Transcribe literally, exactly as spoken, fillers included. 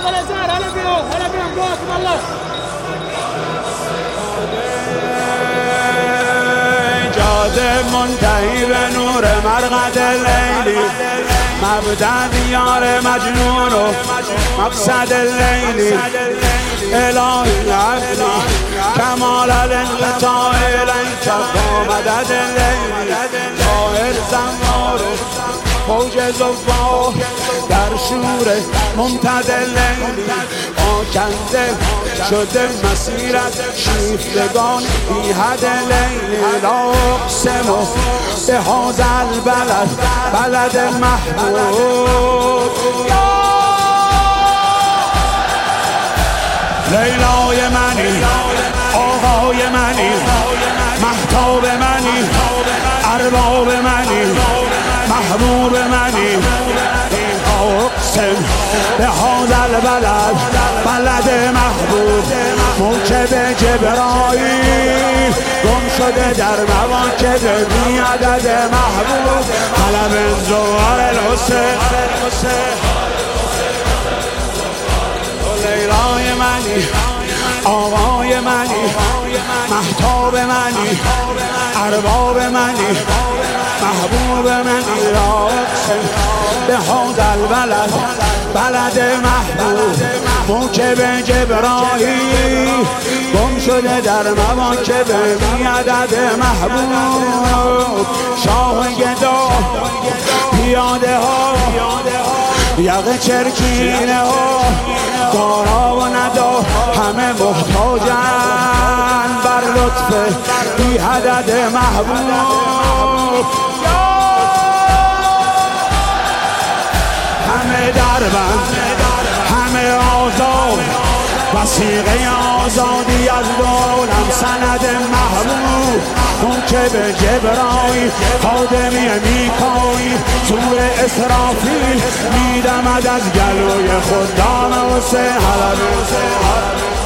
هلا زهر هلا بيهم هلا بيهم قواتكم الله. جاده منتهی به نور مرقد لیلی، مبدأ دیار مجنون و مقصد لیلی. الهی عبدی کمال الانقطاع الیک مدد لیلی. ظاهر زمار فوج زفا در شور ممتد لیلی. آکنده شده مسیرت شیفتگان بی حد لیلی. لا اقسم بهذا البلد بلد محبوب. لیلای منی آقای منی مهتاب منی ارباب منی محبوب منی. اقسم بهذا البلد بلد محبوب. موکب جبرائیل گم شده در مواکب بی عدد محبوب. قلم زوار الحسین لیلای منی آقای منی مهتاب منی ارباب منی محبوب منی. اقسم بهذا البلد بلد محبوب. موکب جبرائیل گم شده در مواکب بی عدد محبوب. شاه گدا پیاده ها یقه چرکینه ها دارا و ندا همه محتاجن بر لطف بی عدد محبوب. همه دربند همه آزاد وثیقه آزادی از دولم سند محبوب. موکب جبرائیل خادمی میکائیل زور اسرافیل میدمد از گلوی خدام حسین. حلب